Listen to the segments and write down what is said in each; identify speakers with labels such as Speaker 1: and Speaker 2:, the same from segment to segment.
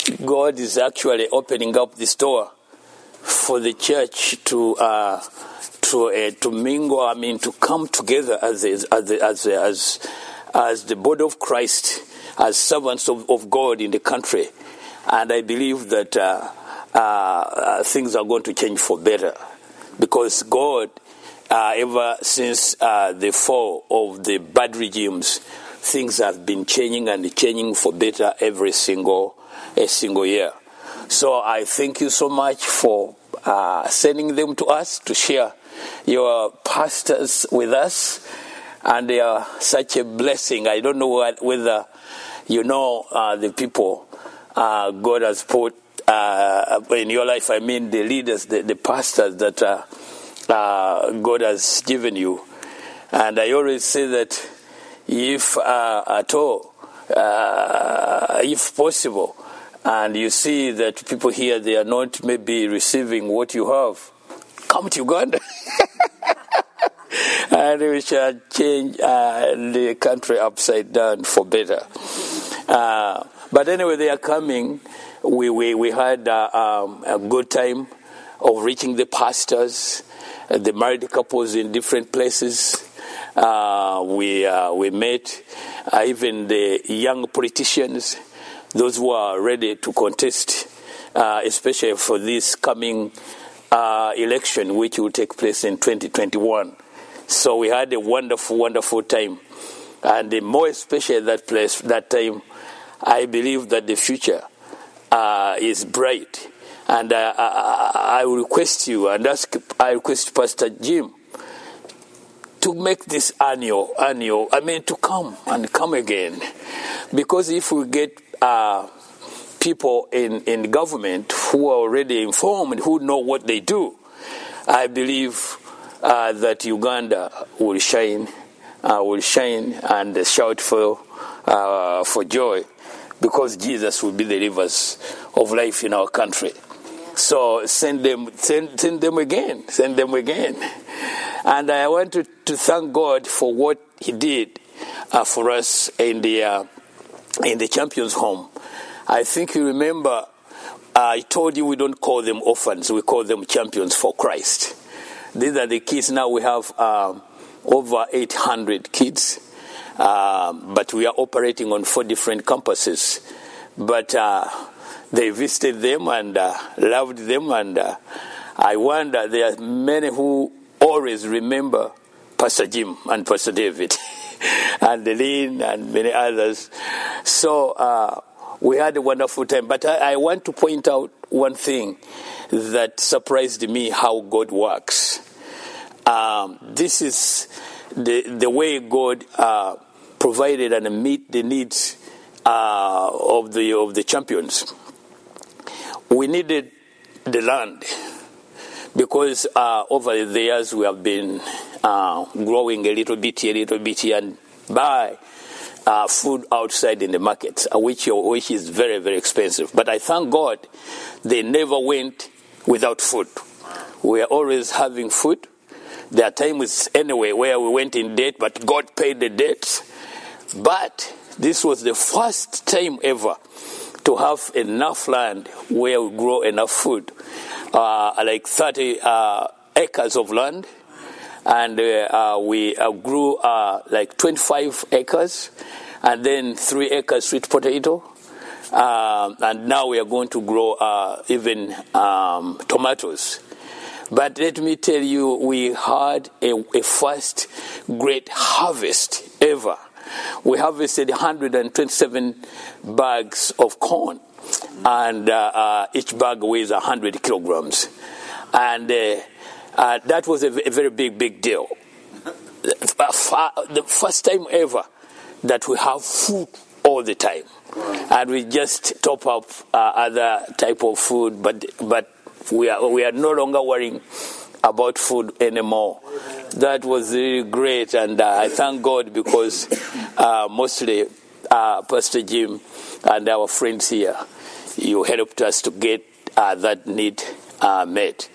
Speaker 1: God is actually opening up this door for the church to mingle. I mean, to come together as the body of Christ, as servants of God in the country, and I believe that things are going to change for better, because God, ever since the fall of the bad regimes, things have been changing and changing for better every single year. So I thank you so much for sending them to us to share your pastors with us, and they are such a blessing. I don't know whether you know the people God has put in your life. I mean the leaders, the pastors that God has given you. And I always say that if at all, if possible, and you see that people here, they are not maybe receiving what you have, come to Uganda. And we shall change the country upside down for better. But anyway, they are coming. We had a good time of reaching the pastors, the married couples in different places. We met even the young politicians, those who are ready to contest, especially for this coming election, which will take place in 2021. So we had a wonderful, wonderful time. And more especially that time, I believe that the future is bright. And I will request you and I request Pastor Jim to make this annual, to come again. Because if we get people in government who are already informed, who know what they do, I believe that Uganda will shine and shout for joy, because Jesus will be the rivers of life in our country. So send them again. And I want to thank God for what He did for us in the Champions Home. I think you remember I told you we don't call them orphans, we call them champions for Christ. These are the kids. Now we have over 800 kids, but we are operating on 4 different campuses. But they visited them and loved them, and I wonder, there are many who always remember Pastor Jim and Pastor David and Lynn and many others. So we had a wonderful time. But I want to point out one thing that surprised me, how God works. This is the way God provided and meet the needs of the champions. We needed the land because over the years we have been growing a little bit and buy food outside in the markets, which is very, very expensive. But I thank God they never went without food. We are always having food. There are times anyway where we went in debt, but God paid the debts. But this was the first time ever to have enough land where we grow enough food, like 30 acres of land. And we grew like 25 acres, and then 3 acres sweet potato. And now we are going to grow even tomatoes. But let me tell you, we had a first great harvest ever. We harvested 127 bags of corn, and each bag weighs 100 kilograms. And that was a very big deal. The first time ever that we have food all the time. And we just top up other type of food, but we are no longer worrying about food anymore. That was really great, and I thank God because mostly Pastor Jim and our friends here, you helped us to get that need met.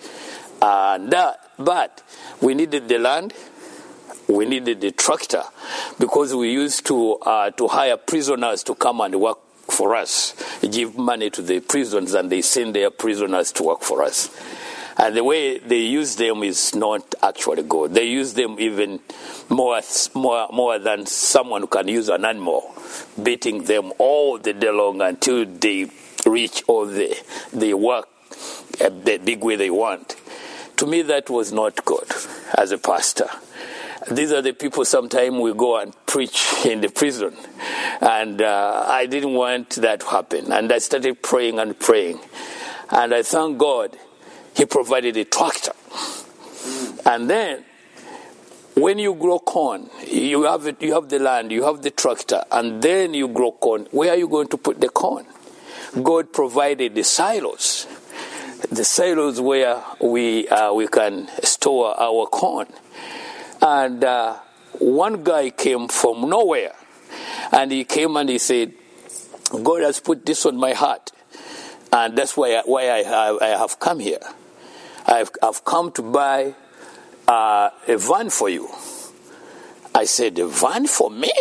Speaker 1: But we needed the land, we needed the tractor, because we used to hire prisoners to come and work work for us, give money to the prisons, and they send their prisoners to work for us. And the way they use them is not actually good. They use them even more than someone who can use an animal, beating them all the day long until they reach all the work the big way they want. To me, that was not good as a pastor. These are the people sometimes we go and preach in the prison. And I didn't want that to happen. And I started praying and praying. And I thank God He provided a tractor. And then when you grow corn, you have the land, you have the tractor, and then you grow corn. Where are you going to put the corn? God provided the silos. The silos where we can store our corn. And one guy came from nowhere, and he came and he said, God has put this on my heart, and that's why I have come here. I've come to buy a van for you. I said, a van for me?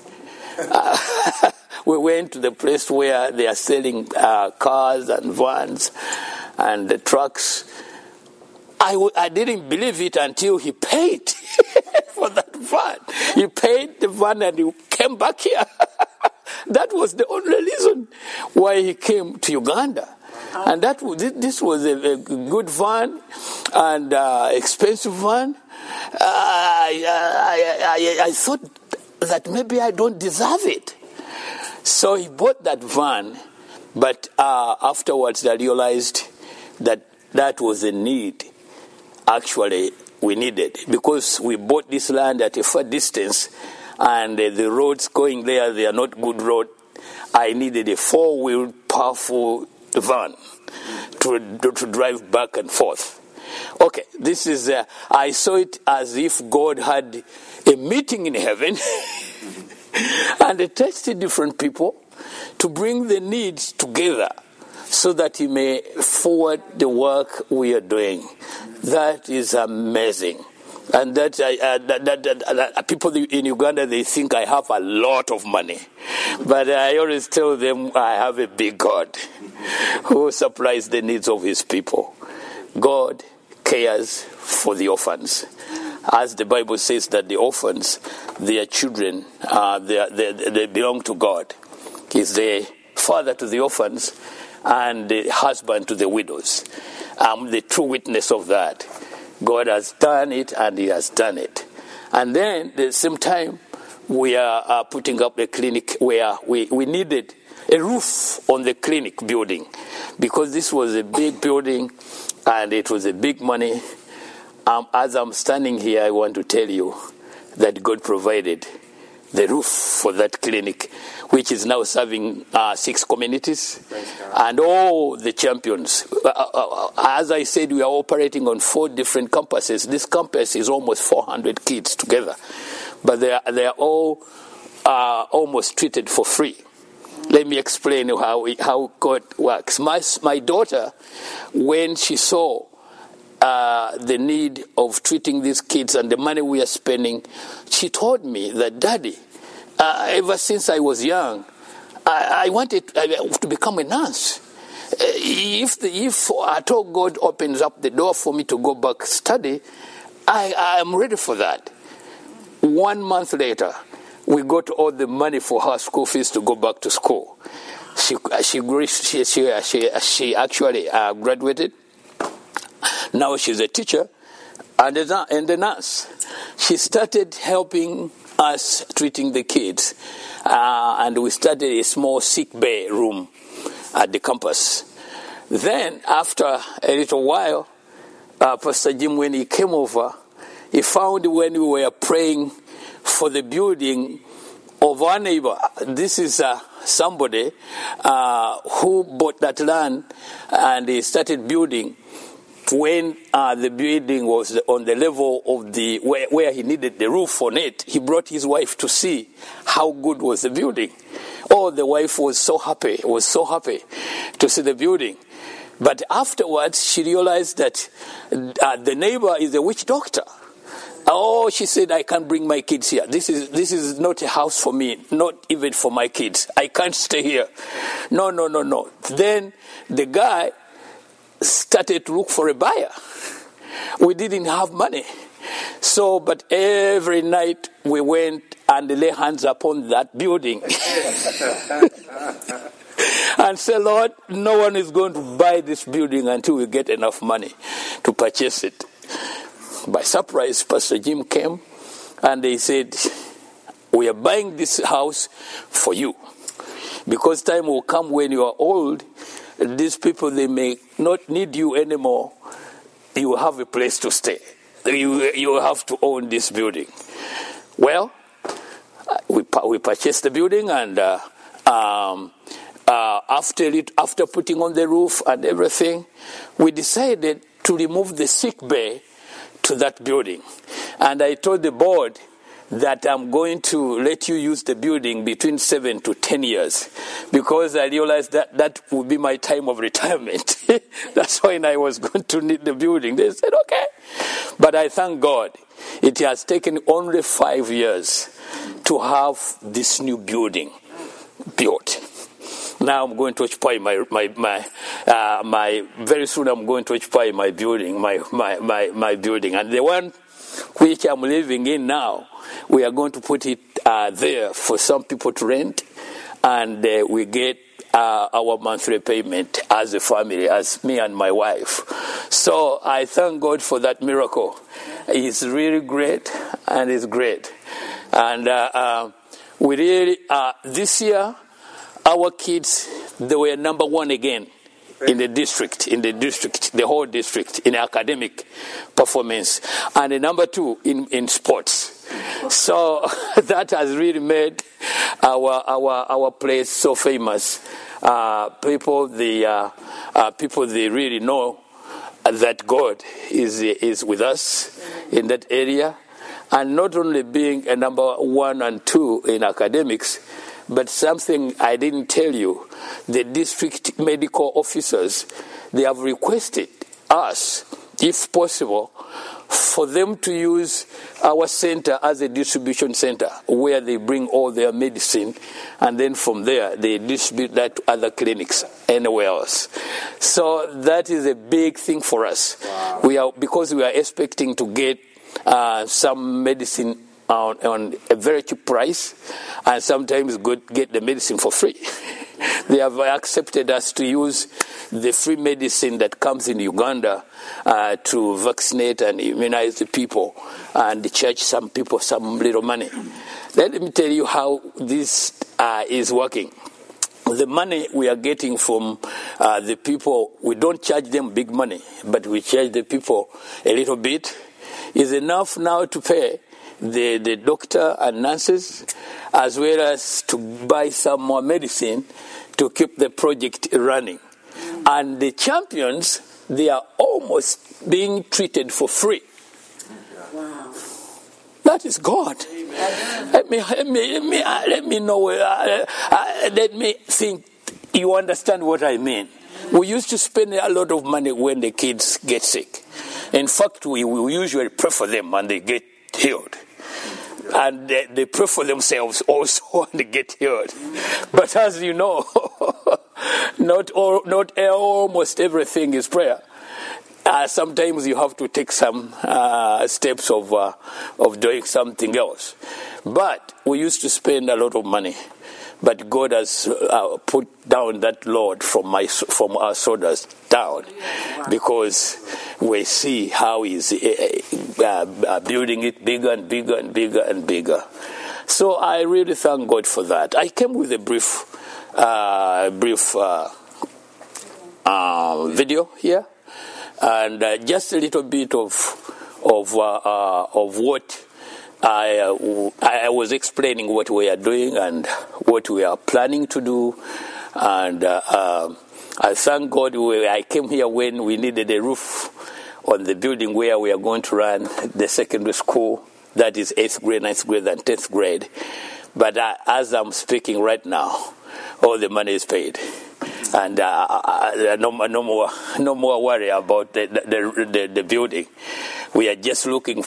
Speaker 1: We went to the place where they are selling cars and vans and the trucks. I didn't believe it until he paid for that van. He paid the van and he came back here. That was the only reason why he came to Uganda. And this was a good van and expensive van. I thought that maybe I don't deserve it. So he bought that van, but afterwards I realized that was a need. Actually, we needed, because we bought this land at a far distance, and the roads going there, they are not good road. I needed a 4-wheel, powerful van to drive back and forth. Okay, this is, I saw it as if God had a meeting in heaven and they tested different people to bring the needs together so that He may forward the work we are doing. That is amazing. And that people in Uganda, they think I have a lot of money. But I always tell them I have a big God who supplies the needs of His people. God cares for the orphans. As the Bible says that the orphans, their children, they belong to God. He's the father to the orphans and the husband to the widows. I'm the true witness of that. God has done it, and He has done it. And then at the same time, we are putting up a clinic where we needed a roof on the clinic building, because this was a big building and it was a big money. As I'm standing here, I want to tell you that God provided the roof for that clinic, which is now serving 6 communities and all the champions. As I said, we are operating on 4 different campuses. This campus is almost 400 kids together, but they are all almost treated for free. Let me explain how God works. My daughter, when she saw the need of treating these kids and the money we are spending, she told me that, Daddy, ever since I was young, I wanted to become a nurse. If at all God opens up the door for me to go back study, I am ready for that. 1 month later, we got all the money for her school fees to go back to school. She actually graduated. Now she's a teacher and a nurse. She started helping us treating the kids. And we started a small sick bay room at the campus. Then, after a little while, Pastor Jim, when he came over, he found when we were praying for the building of our neighbor. This is somebody who bought that land and he started building. When the building was on the level of where he needed the roof on it, he brought his wife to see how good was the building. Oh, the wife was so happy to see the building. But afterwards, she realized that the neighbor is a witch doctor. Oh, she said, I can't bring my kids here. This is not a house for me, not even for my kids. I can't stay here. No. Then the guy started to look for a buyer. We didn't have money. So, but every night we went and lay hands upon that building. And say, Lord, no one is going to buy this building until we get enough money to purchase it. By surprise, Pastor Jim came and they said, we are buying this house for you. Because time will come when you are old, these people, they may not need you anymore. You have a place to stay. You have to own this building. Well, we purchased the building, and after putting on the roof and everything, we decided to remove the sick bay to that building. And I told the board that I'm going to let you use the building between 7 to 10 years, because I realized that would be my time of retirement. That's when I was going to need the building. They said, okay. But I thank God, it has taken only 5 years to have this new building built. Now I'm going to occupy my very soon I'm going to occupy my building, my building. And the one which I'm living in now, we are going to put it there for some people to rent, and we get our monthly payment as a family, as me and my wife. So I thank God for that miracle. It's really great, and it's great. And we really, this year, our kids, they were number one again in the district, the whole district, in academic performance, and number two in sports. So that has really made our place so famous. People they really know that God is with us in that area, and not only being a number 1 and 2 in academics, but something I didn't tell you, the district medical officers, they have requested us, if possible, for them to use our center as a distribution center where they bring all their medicine, and then from there they distribute that to other clinics anywhere else. So that is a big thing for us. Wow. Because we are expecting to get some medicine on a very cheap price, and sometimes get the medicine for free. They have accepted us to use the free medicine that comes in Uganda to vaccinate and immunize the people, and charge some people some little money. Let me tell you how this is working. The money we are getting from the people, we don't charge them big money, but we charge the people a little bit, is enough now to pay the doctor and nurses, as well as to buy some more medicine to keep the project running. And the champions, they are almost being treated for free. Wow. That is God. Let me know. Let me think you understand what I mean. We used to spend a lot of money when the kids get sick. In fact, we usually pray for them and they get healed. And they pray for themselves also and they get healed. But as you know, not almost everything is prayer. Sometimes you have to take some steps of doing something else. But we used to spend a lot of money. But God has put down that load from our shoulders down, because we see how He's building it bigger and bigger and bigger and bigger. So I really thank God for that. I came with a brief video here, and just a little bit of what I was explaining what we are doing and what we are planning to do. And I thank God I came here when we needed a roof on the building where we are going to run the secondary school. That is 8th grade, 9th grade, and 10th grade. But as I'm speaking right now, all the money is paid. And no more worry about the building. we are just looking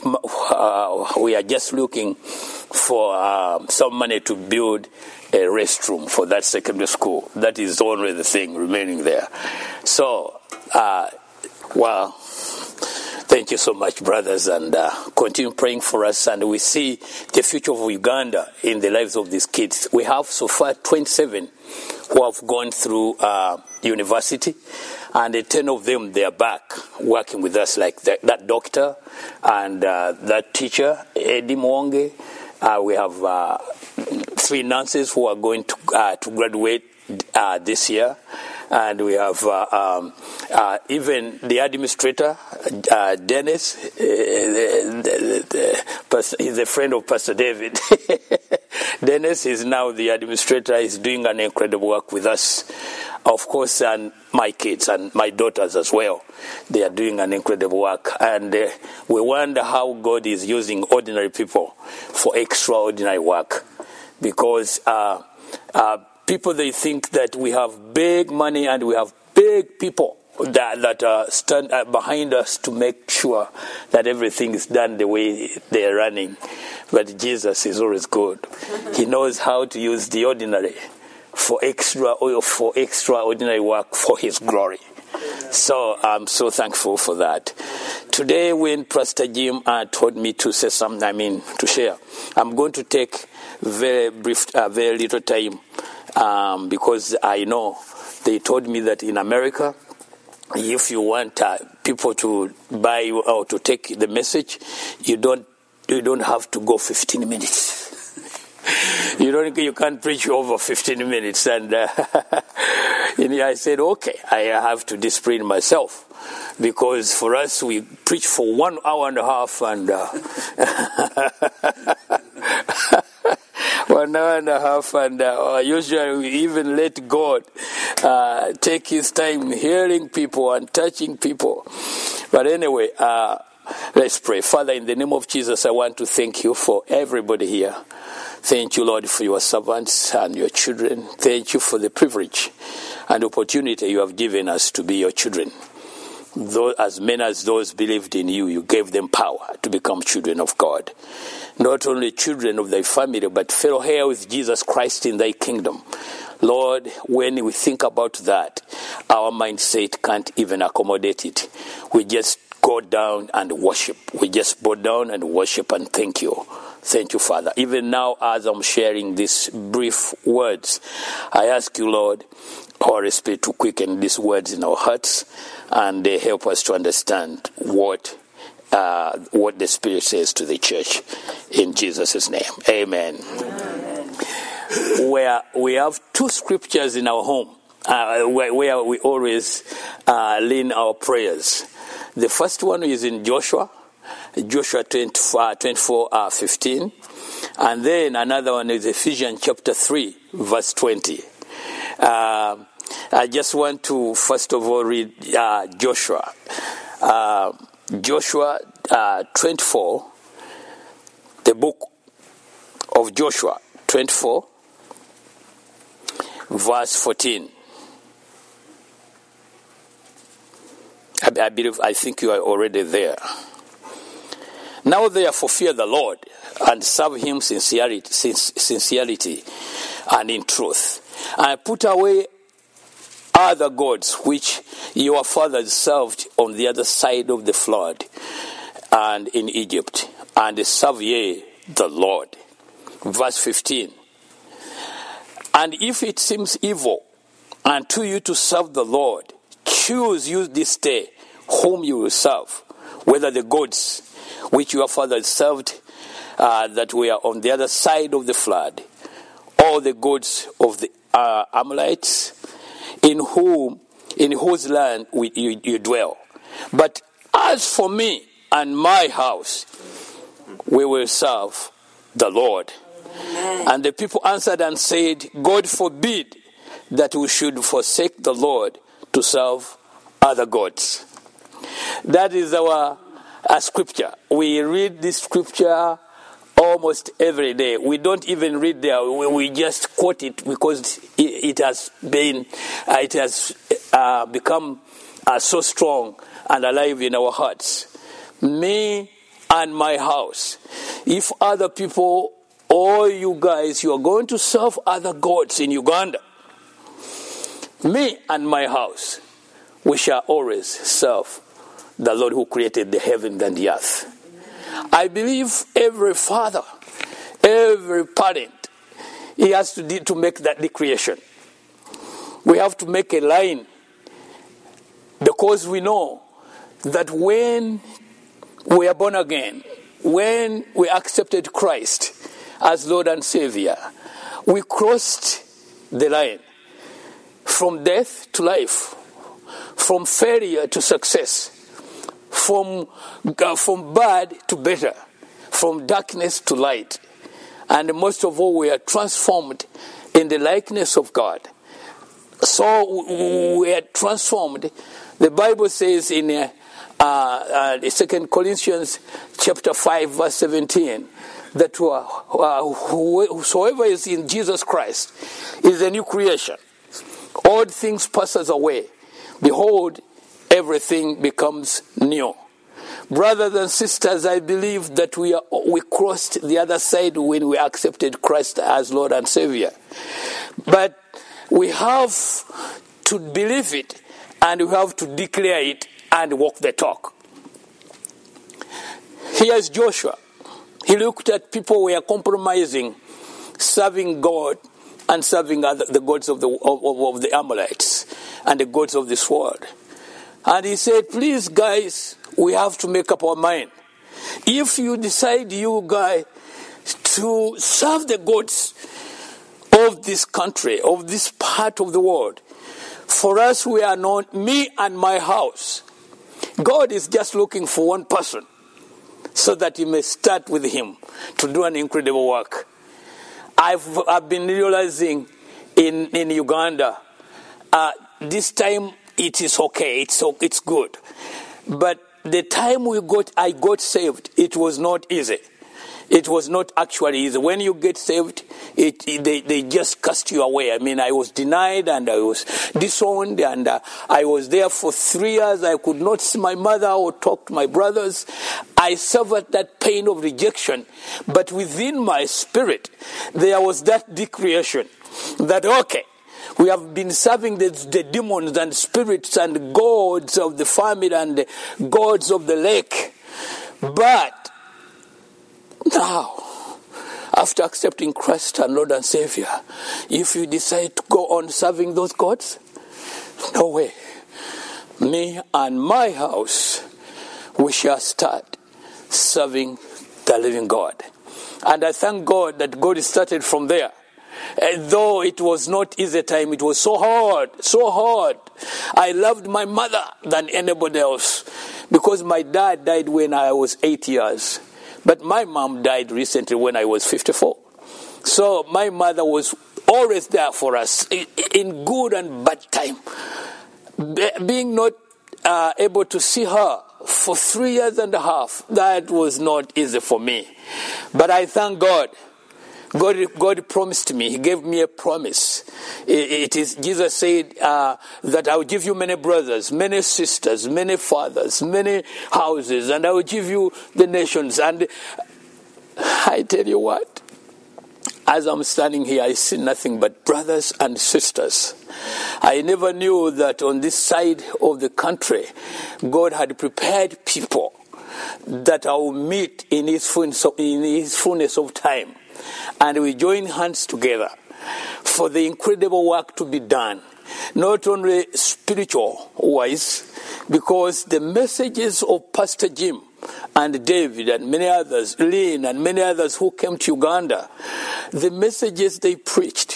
Speaker 1: for some money to build a restroom for that secondary school. That is only the thing remaining there. So, well, thank you so much, brothers, and continue praying for us. And we see the future of Uganda in the lives of these kids. We have so far 27 who have gone through university, and 10 of them, they are back working with us, like that doctor and that teacher, Eddie Mwonge. We have 3 nurses who are going to graduate this year. And we have even the administrator, Dennis. He's a friend of Pastor David. Dennis is now the administrator. He's doing an incredible work with us. Of course, and my kids and my daughters as well. They are doing an incredible work. And we wonder how God is using ordinary people for extraordinary work. Because people, they think that we have big money and we have big people that stand behind us to make sure that everything is done the way they are running. But Jesus is always good. He knows how to use the ordinary for extraordinary work for His glory. So I'm so thankful for that. Today, when Pastor Jim told me to say something, to share, I'm going to take very little time. Because I know they told me that in America, if you want people to buy you or to take the message, you don't have to go 15 minutes. You can't preach over 15 minutes. And I said, okay, I have to discipline myself. Because for us, we preach for 1 hour and a half, and 1 hour and a half, and usually we even let God take His time healing people and touching people. But anyway, let's pray. Father, in the name of Jesus, I want to thank you for everybody here. Thank you, Lord, for your servants and your children. Thank you for the privilege and opportunity you have given us to be your children. As many as those believed in you, you gave them power to become children of God. Not only children of thy family, but fellow heir with Jesus Christ in thy kingdom. Lord, when we think about that, our mindset can't even accommodate it. We just go down and worship. We just bow down and worship and thank you. Thank you, Father. Even now, as I'm sharing these brief words, I ask you, Lord, Holy Spirit, to quicken these words in our hearts and help us to understand what the Spirit says to the church. In Jesus' name, amen. Where we have 2 scriptures in our home where we always lean our prayers. The first one is in Joshua 24:15, and then another one is Ephesians chapter 3, verse 20. I just want to first of all read Joshua. Joshua 24, the book of Joshua 24, verse 14. I think you are already there. Now therefore fear the Lord and serve Him sincerity and in truth, and put away other gods which your fathers served on the other side of the flood and in Egypt, and serve ye the Lord. Verse 15. And if it seems evil unto you to serve the Lord, choose you this day whom you will serve, whether the gods which your fathers served that were on the other side of the flood, or the gods of the Amalekites, in whose land you dwell. But as for me and my house, we will serve the Lord. Amen. And the people answered and said, God forbid that we should forsake the Lord to serve other gods. That is our scripture. We read this scripture almost every day. We don't even read there. We just quote it because it has become so strong and alive in our hearts. me and my house. If other people or you guys, you are going to serve other gods in Uganda, me and my house, we shall always serve the Lord who created the heaven and the earth. I believe every father, every parent, he has to make that declaration. We have to make a line, because we know that when we are born again, when we accepted Christ as Lord and Savior, we crossed the line from death to life, from failure to success, from bad to better, from darkness to light. And most of all, we are transformed in the likeness of God. So we are transformed. The Bible says in 2 Corinthians chapter 5, verse 17, that whosoever is in Jesus Christ is a new creation. All things passes away. Behold, everything becomes new. Brothers and sisters, I believe that we crossed the other side when we accepted Christ as Lord and Savior. But we have to believe it, and we have to declare it and walk the talk. Here's Joshua. He looked at people who were compromising, serving God and serving the gods of the Amalekites and the gods of this world. And he said, please guys, we have to make up our mind. If you decide, you guys, to serve the gods of this country, of this part of the world, for us, we are not, me and my house. God is just looking for one person so that he may start with him to do an incredible work. I've been realizing in Uganda, this time it is okay, it's good. But the time I got saved, it was not easy. It was not actually easy. When you get saved, they just cast you away. I mean, I was denied and I was disowned, and I was there for 3 years. I could not see my mother or talk to my brothers. I suffered that pain of rejection. But within my spirit, there was that declaration that, okay, we have been serving the demons and spirits and gods of the family and the gods of the lake. But now, after accepting Christ and Lord and Savior, if you decide to go on serving those gods, no way. Me and my house, we shall start serving the living God. And I thank God that God started from there. Though it was not easy time, it was so hard. I loved my mother than anybody else, because my dad died when I was 8 years. But my mom died recently when I was 54. So my mother was always there for us in good and bad time. Being not able to see her for 3 years and a half, that was not easy for me. But I thank God. God promised me. He gave me a promise. Jesus said that I will give you many brothers, many sisters, many fathers, many houses, and I will give you the nations. And I tell you what, as I'm standing here, I see nothing but brothers and sisters. I never knew that on this side of the country, God had prepared people that I will meet in His fullness of time. And we join hands together for the incredible work to be done, not only spiritual-wise, because the messages of Pastor Jim and David and many others, Lynn and many others who came to Uganda, the messages they preached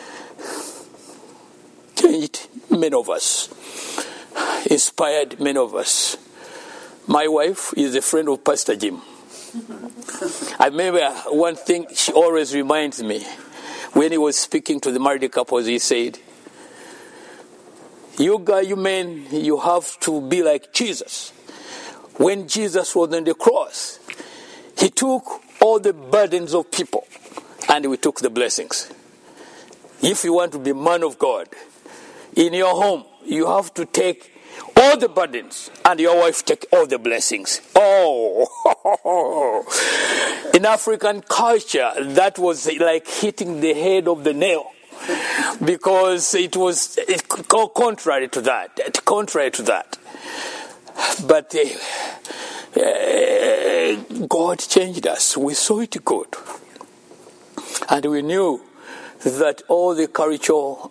Speaker 1: changed many of us, inspired many of us. My wife is a friend of Pastor Jim. I remember one thing she always reminds me. When he was speaking to the married couples, he said, you men, you have to be like Jesus. When Jesus was on the cross, he took all the burdens of people and we took the blessings. If you want to be man of God, in your home, you have to take all the burdens, and your wife take all the blessings. Oh, in African culture, that was like hitting the head of the nail, because it was contrary to that. But God changed us. We saw it good, and we knew that all the cultural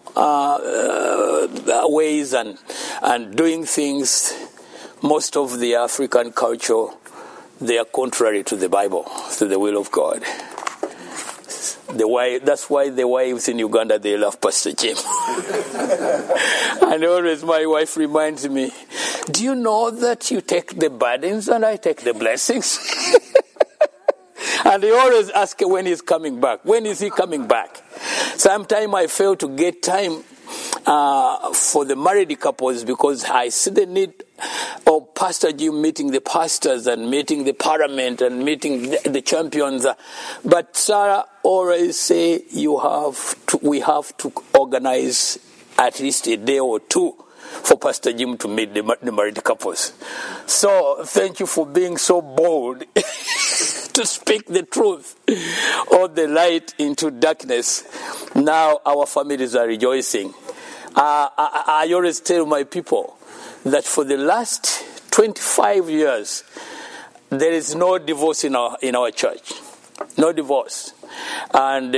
Speaker 1: ways and doing things, most of the African culture, they are contrary to the Bible, to the will of God. That's why the wives in Uganda, they love Pastor Jim. And always my wife reminds me, do you know that you take the burdens and I take the blessings? And they always ask when he's coming back. When is he coming back? Sometimes I fail to get time for the married couples because I see the need of Pastor Jim meeting the pastors and meeting the parliament and meeting the champions. But Sarah always say we have to organize at least a day or two for Pastor Jim to meet the married couples. So thank you for being so bold to speak the truth or the light into darkness. Now our families are rejoicing. I always tell my people that for the last 25 years, there is no divorce in our church. No divorce. And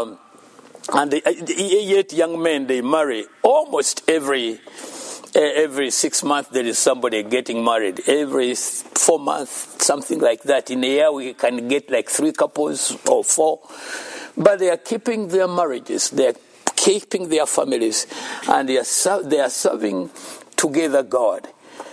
Speaker 1: yet young men, they marry almost every 6 months. There is somebody getting married. Every 4 months, something like that. In a year, we can get like 3 couples or 4. But they are keeping their marriages. They are keeping their families. And they are serving together God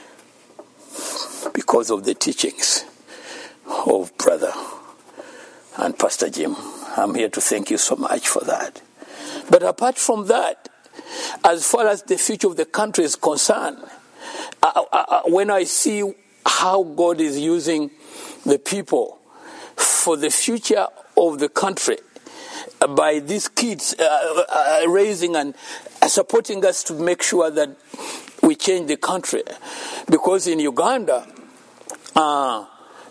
Speaker 1: because of the teachings of Brother and Pastor Jim. I'm here to thank you so much for that. But apart from that, as far as the future of the country is concerned, when I see how God is using the people for the future of the country, by these kids raising and supporting us to make sure that we change the country. Because in Uganda, I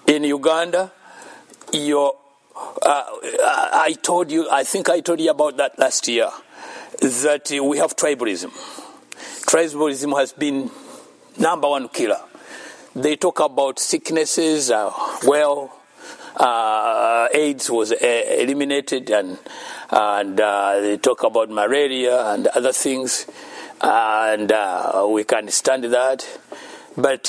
Speaker 1: think I told you about that last year, that we have tribalism. Tribalism has been number one killer. They talk about sicknesses, AIDS was eliminated, and they talk about malaria and other things, and we can stand that. But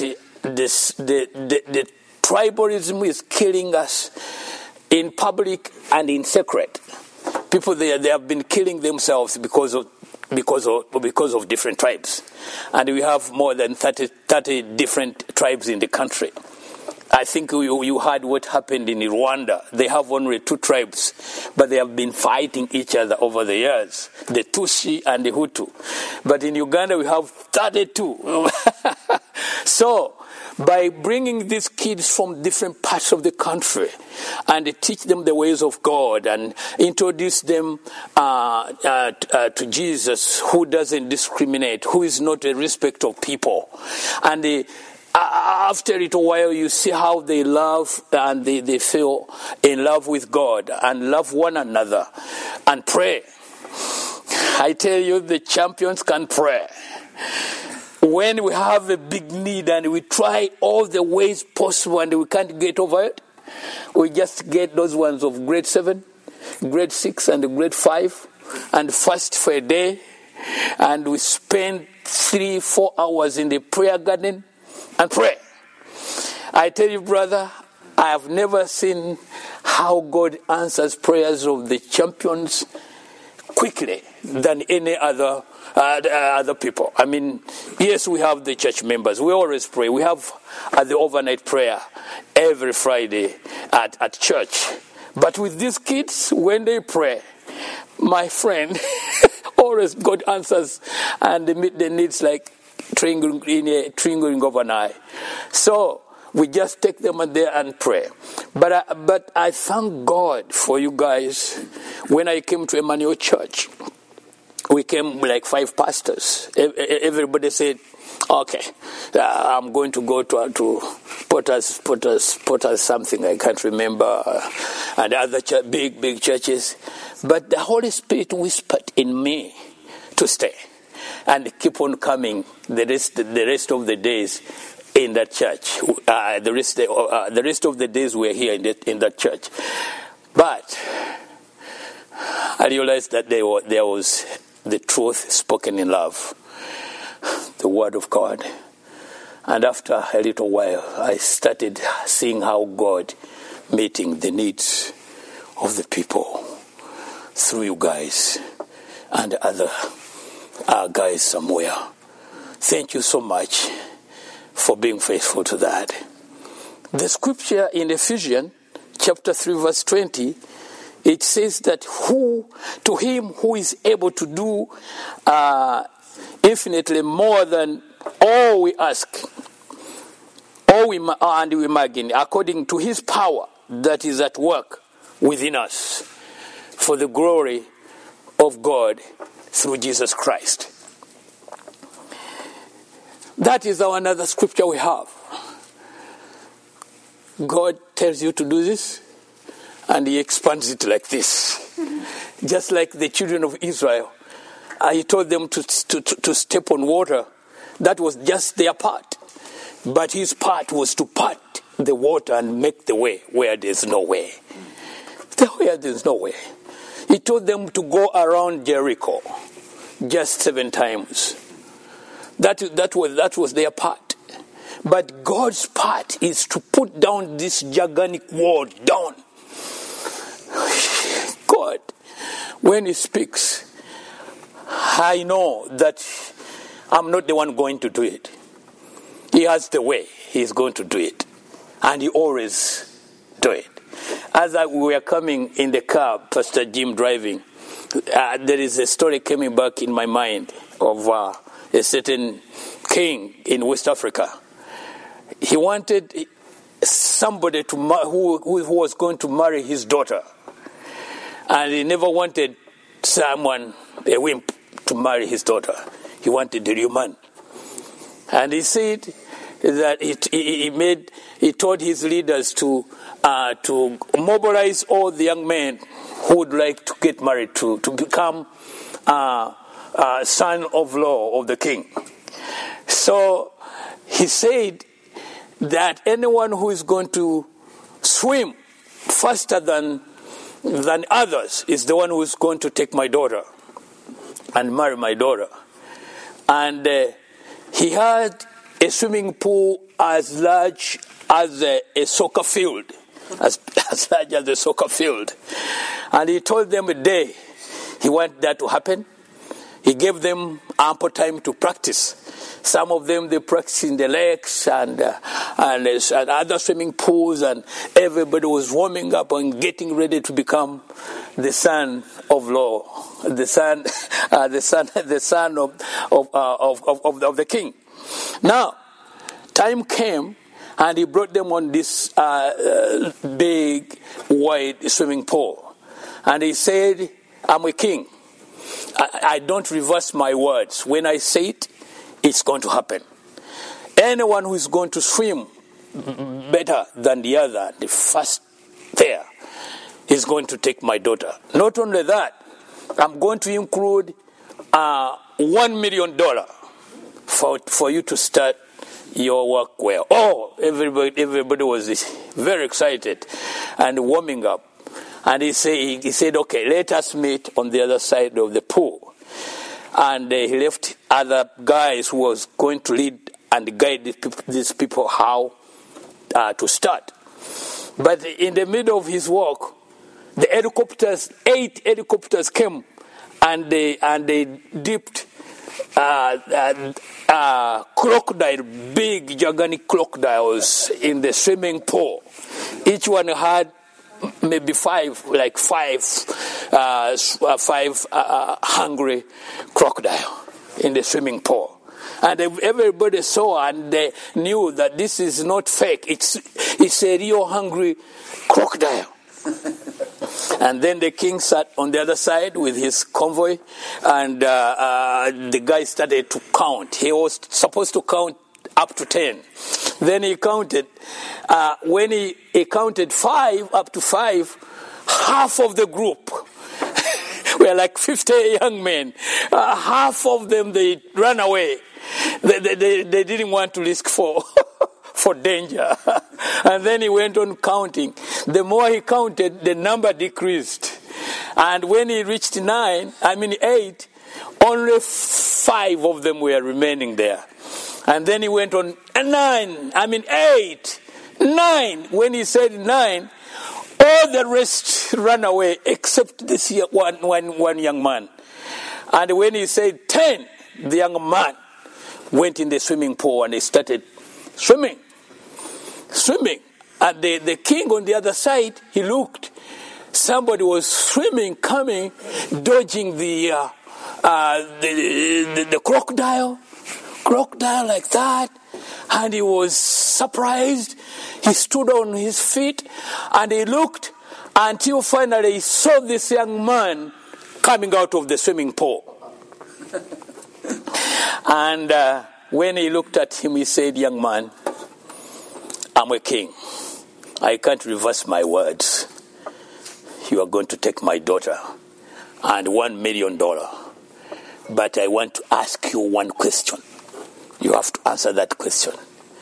Speaker 1: the tribalism is killing us in public and in secret. People they have been killing themselves because of different tribes, and we have more than 30 different tribes in the country. I think you heard what happened in Rwanda. They have only 2 tribes, but they have been fighting each other over the years, the Tutsi and the Hutu. But in Uganda, we have 32. So, by bringing these kids from different parts of the country and teach them the ways of God and introduce them to Jesus, who doesn't discriminate, who is not a respect of people, and after a little while, you see how they love and they feel in love with God and love one another and pray. I tell you, the champions can pray. When we have a big need and we try all the ways possible and we can't get over it, we just get those ones of grade 7, grade 6, and grade 5 and fast for a day. And we spend 3-4 hours in the prayer garden and pray. I tell you, brother, I have never seen how God answers prayers of the champions quickly than any other people. I mean, yes, we have the church members. We always pray. We have the overnight prayer every Friday at church. But with these kids, when they pray, my friend, always God answers and they meet the needs like twinkling of an eye. So we just take them there and pray. But I thank God for you guys. When I came to Emmanuel Church, we came like 5 pastors. Everybody said, okay, I'm going to go to Potter's something, I can't remember, and other big churches. But the Holy Spirit whispered in me to stay and keep on coming the rest of the days in that church. The rest of the days we're here in that church. But I realized that there was the truth spoken in love, the Word of God. And after a little while, I started seeing how God meeting the needs of the people through you guys and other guys somewhere. Thank you so much for being faithful to that. The scripture in Ephesians chapter 3 verse 20, it says that to him who is able to do infinitely more than all we ask, and we imagine, according to his power that is at work within us, for the glory of God through Jesus Christ. That is our another scripture we have. God tells you to do this, and he expands it like this. Just like the children of Israel, he told them to step on water. That was just their part. But his part was to part the water and make the way where there's no way. Where there's no way. He told them to go around Jericho just 7 times. That was their part. But God's part is to put down this gigantic wall down. God, when he speaks, I know that I'm not the one going to do it. He has the way. He's going to do it. And he always do it. As we were coming in the car, Pastor Jim driving, there is a story coming back in my mind of a certain king in West Africa. He wanted somebody who was going to marry his daughter. And he never wanted a wimp, to marry his daughter. He wanted a real man. And he said that he told his leaders to mobilize all the young men who would like to get married to become son-in-law of the king. So he said that anyone who is going to swim faster than others is the one who is going to take my daughter and marry my daughter. And he had a swimming pool as large as a soccer field, as large as a soccer field. And he told them a day he wanted that to happen. He gave them ample time to practice. Some of them, they practiced in the lakes and other swimming pools, and everybody was warming up and getting ready to become the son-in-law, the son of the king. Now, time came, and he brought them on this big, wide swimming pool, and he said, "I'm a king. I don't reverse my words. When I say it, it's going to happen. Anyone who is going to swim better than the other, the first there, is going to take my daughter. Not only that, I'm going to include $1 million for you to start your work well." Oh, everybody was very excited and warming up. And he said, "Okay, let us meet on the other side of the pool." And he left other guys who was going to lead and guide these people how to start. But in the middle of his walk, the helicopters, 8 helicopters came, and they dipped crocodile, big gigantic crocodiles in the swimming pool. Each one had maybe five hungry crocodile in the swimming pool. And everybody saw, and they knew that this is not fake. It's a real hungry crocodile. And then the king sat on the other side with his convoy, and the guy started to count. He was supposed to count up to 10. Then he counted. When he counted 5, up to 5, half of the group were like 50 young men. Half of them, they ran away. They didn't want to risk for danger. And then he went on counting. The more he counted, the number decreased. And when he reached 8, only 5 of them were remaining there. And then he went on 8, 9. When he said 9, all the rest ran away except this one young man. And when he said 10, the young man went in the swimming pool and he started swimming. And the king on the other side, he looked. Somebody was swimming, coming, dodging the crocodile like that. And he was surprised. He stood on his feet and he looked until finally he saw this young man coming out of the swimming pool. And when he looked at him, he said, "Young man, I'm a king. I can't reverse my words. You are going to take my daughter and $1 million. But I want to ask you one question. You have to answer that question."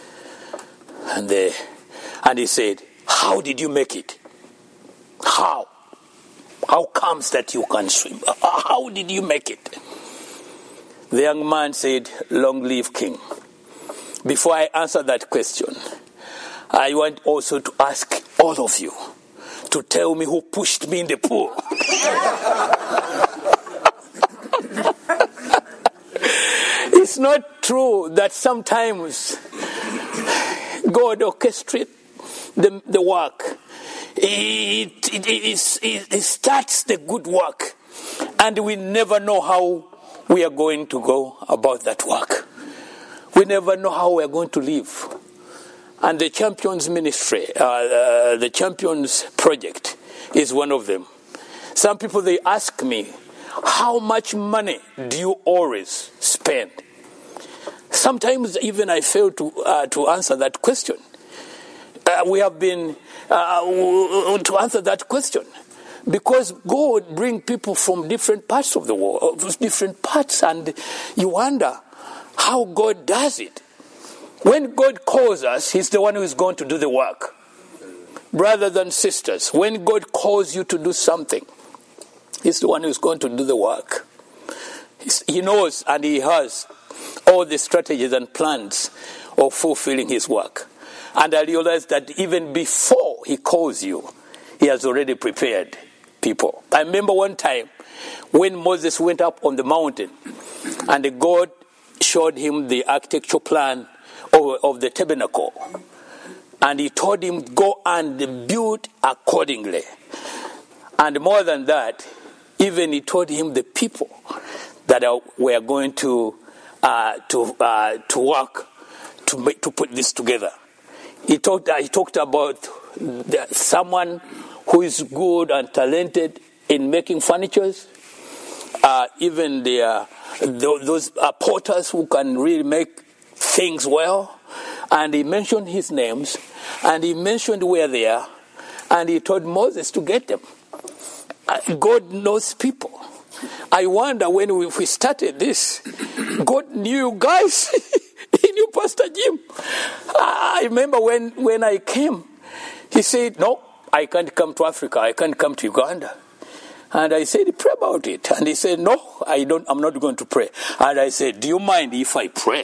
Speaker 1: And he said, "How did you make it? How comes that you can swim? How did you make it?" The young man said, "Long live King. Before I answer that question, I want also to ask all of you to tell me who pushed me in the pool." It's not true that sometimes God orchestrates the work. It starts the good work, and we never know how we are going to go about that work. We never know how we are going to live. And the Champions Ministry, the Champions Project is one of them. Some people, they ask me, "How much money do you always spend?" Sometimes even I fail to answer that question. We have been to answer that question because God brings people from different parts of the world, different parts, and you wonder how God does it. When God calls us, He's the one who is going to do the work. Brothers and sisters, when God calls you to do something, He's the one who is going to do the work. He knows and He has all the strategies and plans of fulfilling His work. And I realized that even before He calls you, He has already prepared people. I remember one time when Moses went up on the mountain and God showed him the architectural plan of the tabernacle. And He told him, "Go and build accordingly." And more than that, even He told him the people that were going to work to put this together. He talked about someone who is good and talented in making furniture, even those potters who can really make things well. And He mentioned his names, and He mentioned where they are, and He told Moses to get them. God knows people. I wonder when we started this, God knew guys. He knew Pastor Jim. I remember when I came, he said, "No, I can't come to Africa. I can't come to Uganda." And I said, "Pray about it." And he said, "No, I'm not going to pray." And I said, "Do you mind if I pray?"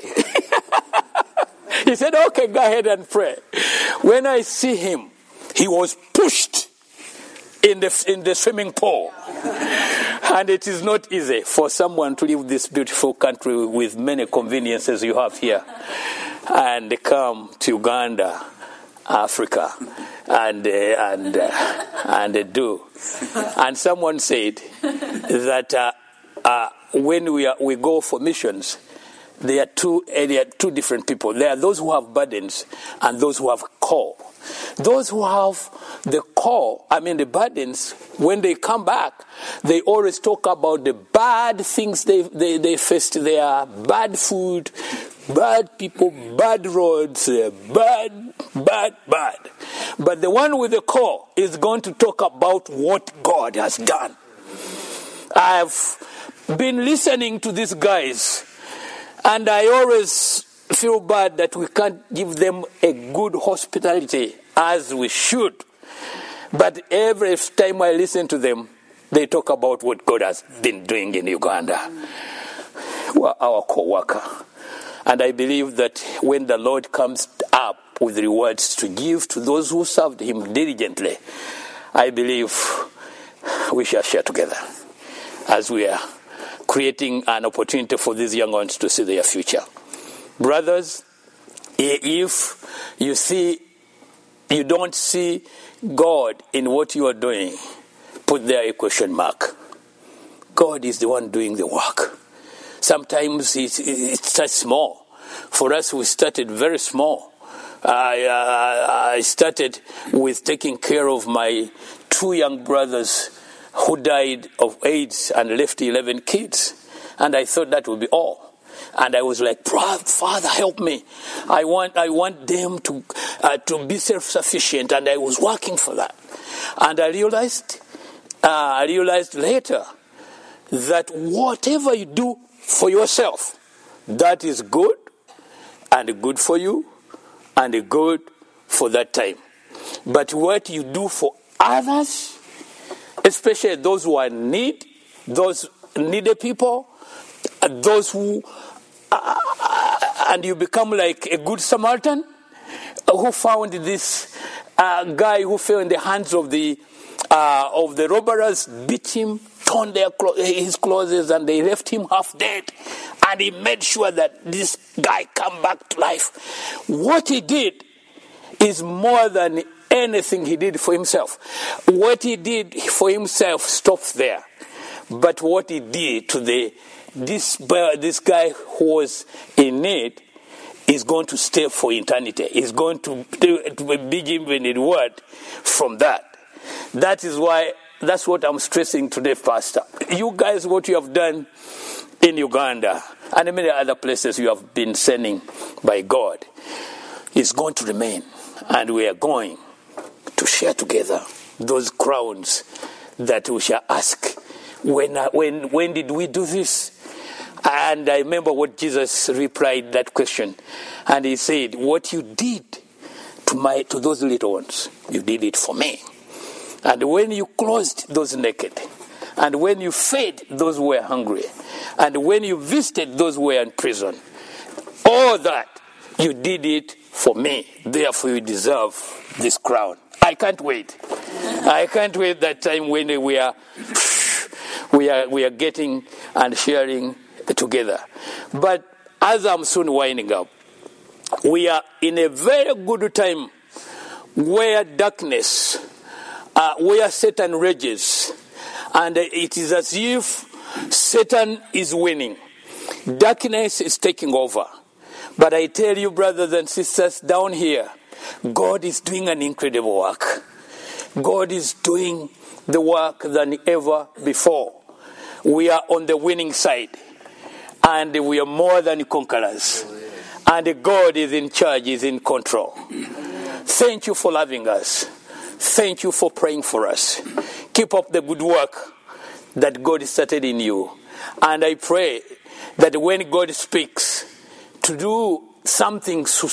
Speaker 1: He said, "Okay, go ahead and pray." When I see him, he was pushed in the swimming pool. And it is not easy for someone to leave this beautiful country with many conveniences you have here and come to Uganda, Africa, and do. And someone said that when we go for missions, there are two different people. There are those who have burdens and those who have core. Those who have the core, the burdens, when they come back, they always talk about the bad things they faced there, bad food, bad people, bad roads, bad. But the one with the core is going to talk about what God has done. I've been listening to these guys, and I always feel bad that we can't give them a good hospitality as we should. But every time I listen to them, they talk about what God has been doing in Uganda. We're our co-worker. And I believe that when the Lord comes up with rewards to give to those who served him diligently, I believe we shall share together as we are creating an opportunity for these young ones to see their future. Brothers, if you don't see God in what you are doing, put there a question mark. God is the one doing the work. Sometimes it starts small. For us, we started very small. I started with taking care of my 2 young brothers who died of AIDS and left 11 kids. And I thought that would be all. And I was like, Father, help me. I want them to be self-sufficient. And I was working for that. And I realized later that whatever you do for yourself, that is good, and good for you, and good for that time. But what you do for others, especially those who are in need, those needy people, those who, and you become like a good Samaritan who found this guy who fell in the hands of the robbers, beat him, torn his clothes, and they left him half dead. And he made sure that this guy come back to life. What he did is more than anything he did for himself. What he did for himself stops there. But what he did to this guy who was in need is going to stay for eternity. He's going to be given a reward from that. That's what I'm stressing today, Pastor. You guys, what you have done in Uganda and many other places you have been sending by God is going to remain. And we are going to share together those crowns that we shall ask. When did we do this? And I remember what Jesus replied that question. And he said, what you did to those little ones, you did it for me. And when you clothed those naked, and when you fed those who were hungry, and when you visited those who were in prison, all that, you did it for me. Therefore, you deserve this crown. I can't wait. I can't wait that time when we are getting and sharing together. But as I'm soon winding up, we are in a very good time where darkness, where Satan rages, and it is as if Satan is winning. Darkness is taking over. But I tell you, brothers and sisters, down here, God is doing an incredible work. God is doing the work than ever before. We are on the winning side, and we are more than conquerors. And God is in charge, is in control. Thank you for loving us. Thank you for praying for us. Keep up the good work that God started in you. And I pray that when God speaks to do something to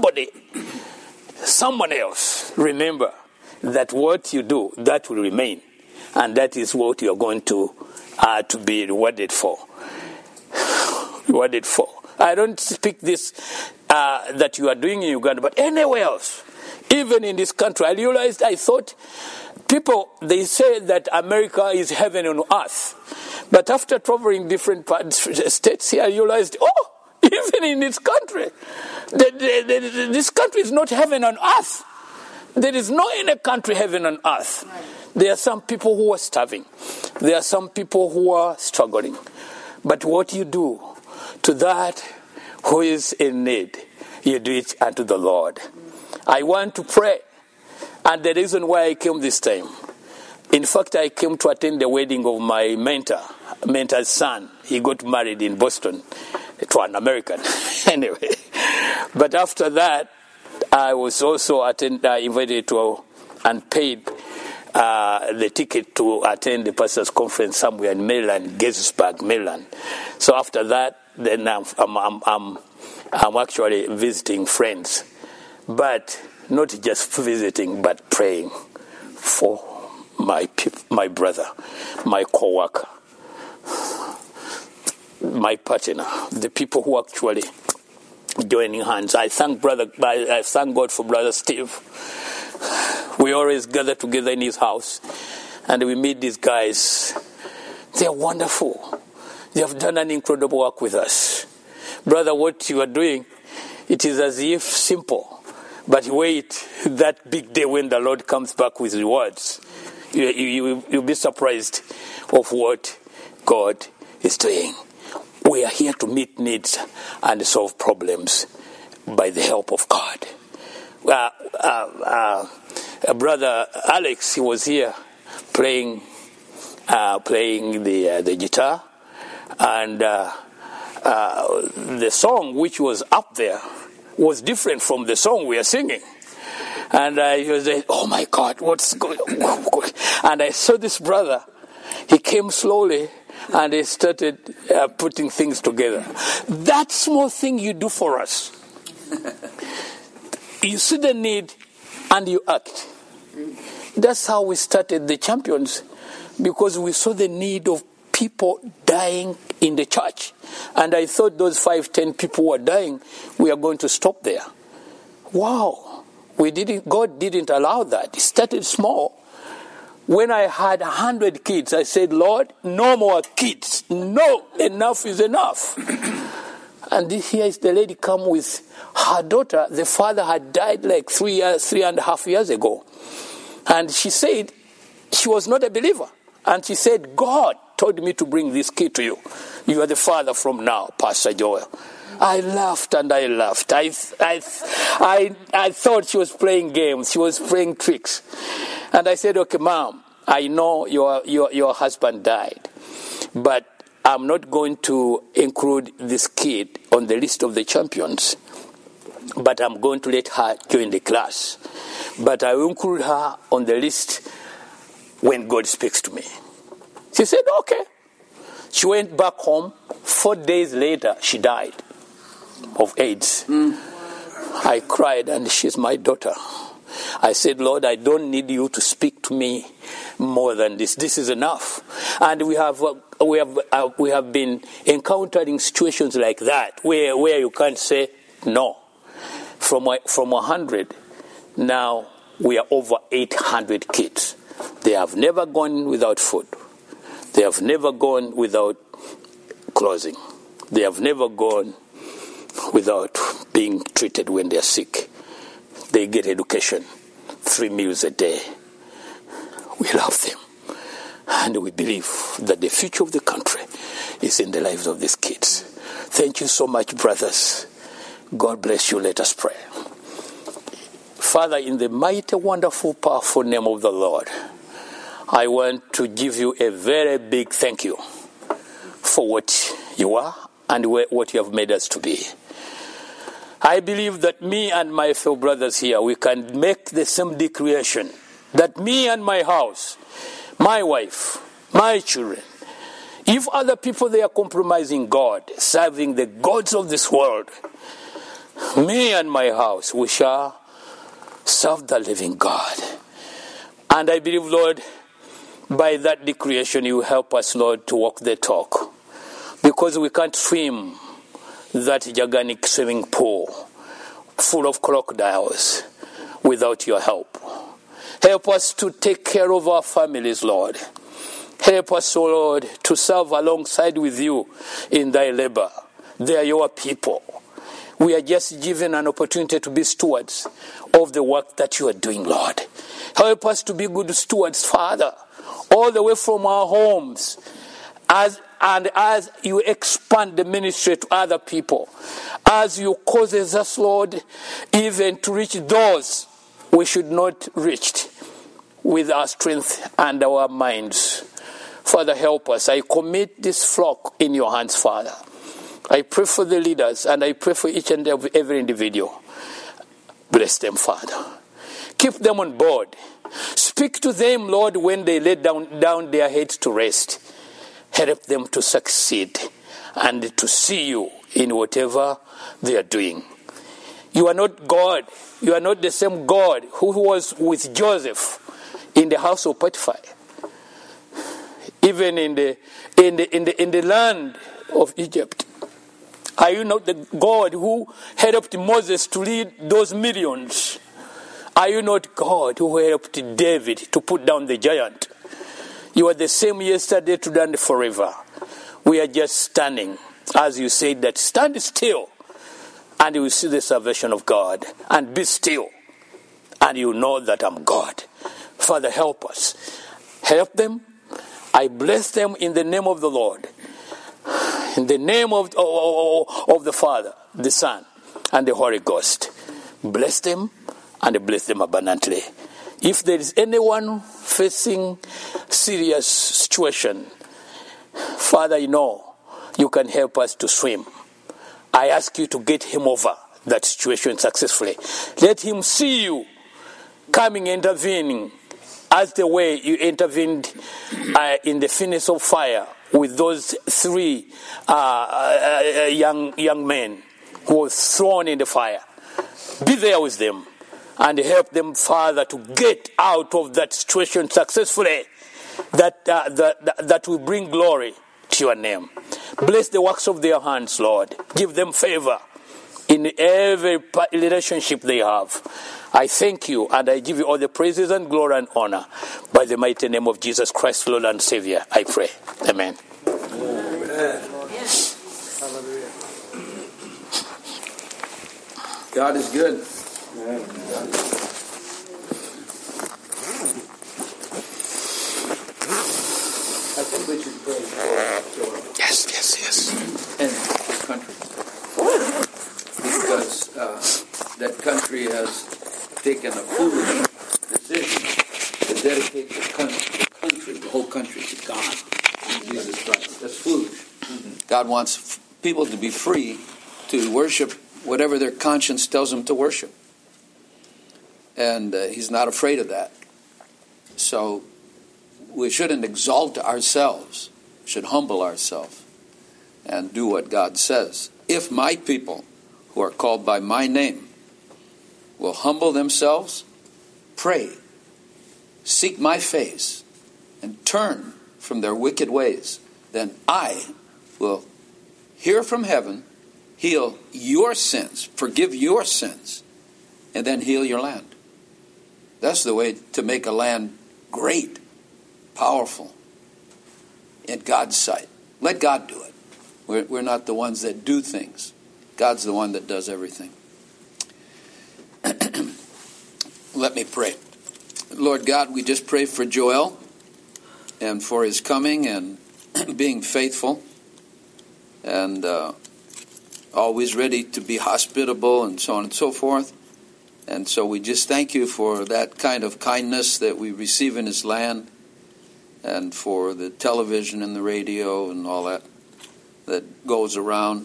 Speaker 1: someone else, remember that what you do, that will remain. And that is what you are going to be rewarded for. Rewarded for. I don't speak this that you are doing in Uganda, but anywhere else. Even in this country, I thought people, they say that America is heaven on earth. But after traveling different states here, I realized, even in this country, this country is not heaven on earth. There is no any country heaven on earth. There are some people who are starving. There are some people who are struggling. But what you do to that who is in need, you do it unto the Lord. I want to pray. And the reason why I came this time, in fact, I came to attend the wedding of my mentor's son. He got married in Boston to an American. Anyway, but after that, I was also invited to and paid the ticket to attend the pastors' conference somewhere in Maryland, Gettysburg, Maryland. So after that, then I'm actually visiting friends, but not just visiting, but praying for my brother, my co-worker, my partner, the people who actually joining hands. I thank God for Brother Steve. We always gather together in his house, and we meet these guys. They're wonderful. They have done an incredible work with us. Brother, what you are doing, it is as if simple, but wait that big day when the Lord comes back with rewards. You'll be surprised of what God is doing. We are here to meet needs and solve problems by the help of God. Brother Alex, he was here playing the guitar, and the song which was up there was different from the song we are singing. And he was like, oh my God, what's going on? And I saw this brother. He came slowly and he started putting things together. That small thing you do for us. You see the need and you act. That's how we started the Champions, because we saw the need of people dying in the church. And I thought those 5-10 people were dying, we are going to stop there. Wow. God didn't allow that. It started small. When I had 100 kids, I said, Lord, no more kids. No, enough is enough. And here is the lady come with her daughter. The father had died like 3.5 years ago. And she said she was not a believer. And she said, God told me to bring this kid to you. You are the father from now, Pastor Joel. I laughed and I laughed. I thought she was playing games. She was playing tricks. And I said, okay, Mom, I know your husband died, but I'm not going to include this kid on the list of the champions, but I'm going to let her join the class. But I will include her on the list when God speaks to me. She said, okay. She went back home. 4 days later, she died of AIDS. I cried, and she's my daughter. I said, Lord, I don't need you to speak to me more than this. This is enough. And we have been encountering situations like that where you can't say no. From 100, now we are over 800 kids. They have never gone without food. They have never gone without clothing. They have never gone without being treated when they are sick. They get education, 3 meals a day. We love them. And we believe that the future of the country is in the lives of these kids. Thank you so much, brothers. God bless you. Let us pray. Father, in the mighty, wonderful, powerful name of the Lord, I want to give you a very big thank you for what you are and what you have made us to be. I believe that me and my fellow brothers here, we can make the same declaration that me and my house, my wife, my children, if other people they are compromising God, serving the gods of this world, me and my house, we shall serve the living God. And I believe, Lord, by that declaration, you help us, Lord, to walk the talk. Because we can't swim that gigantic swimming pool full of crocodiles without your help. Help us to take care of our families, Lord. Help us, O Lord, to serve alongside with you in thy labor. They are your people. We are just given an opportunity to be stewards of the work that you are doing, Lord. Help us to be good stewards, Father, all the way from our homes As you expand the ministry to other people, as you causes us, Lord, even to reach those we should not reach with our strength and our minds. Father, help us. I commit this flock in your hands, Father. I pray for the leaders, and I pray for each and every individual. Bless them, Father. Keep them on board. Speak to them, Lord, when they lay down their heads to rest. Help them to succeed and to see you in whatever they are doing. You are not God. You are not the same God who was with Joseph in the house of Potiphar. Even in the land of Egypt. Are you not the God who helped Moses to lead those millions? Are you not God who helped David to put down the giant? You are the same yesterday, today, and forever. We are just standing, as you said, that stand still, and you will see the salvation of God. And be still, and you know that I'm God. Father, help us. Help them. I bless them in the name of the Lord. In the name of the Father, the Son, and the Holy Ghost. Bless them and bless them abundantly. If there is anyone facing serious situation, Father, you know, you can help us to swim. I ask you to get him over that situation successfully. Let him see you coming, intervening, as the way you intervened in the furnace of fire with those 3 young men who were thrown in the fire. Be there with them and help them, Father, to get out of that situation successfully, that will bring glory to your name. Bless the works of their hands, Lord. Give them favor in every relationship they have. I thank you and I give you all the praises and glory and honor. By the mighty name of Jesus Christ, Lord and Savior, I pray. Amen.
Speaker 2: Amen. Hallelujah. God is good. Amen. I think we should pray.
Speaker 1: Yes.
Speaker 2: And the country. Because that country has taken a foolish decision to dedicate the whole country to God, Jesus Christ. That's foolish. Mm-hmm. God wants people to be free to worship whatever their conscience tells them to worship. And he's not afraid of that. So we shouldn't exalt ourselves. We should humble ourselves and do what God says. If my people who are called by my name will humble themselves, pray, seek my face, and turn from their wicked ways, then I will hear from heaven, heal your sins, forgive your sins, and then heal your land. That's the way to make a land great, powerful, in God's sight. Let God do it. We're not the ones that do things. God's the one that does everything. Let me pray. Lord God, we just pray for Joel and for his coming and being faithful and always ready to be hospitable and so on and so forth. And so we just thank you for that kind of kindness that we receive in his land and for the television and the radio and all that goes around.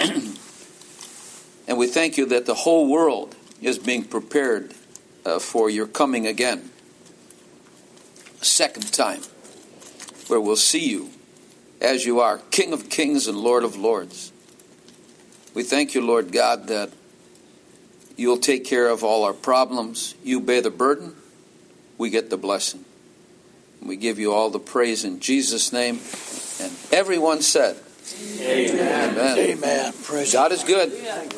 Speaker 2: And we thank you that the whole world is being prepared for your coming again. A second time, where we'll see you as you are, King of kings and Lord of lords. We thank you, Lord God, that you'll take care of all our problems. You bear the burden, we get the blessing. We give you all the praise in Jesus' name. And everyone said, Amen. Amen.
Speaker 3: Amen. Praise
Speaker 2: God is good.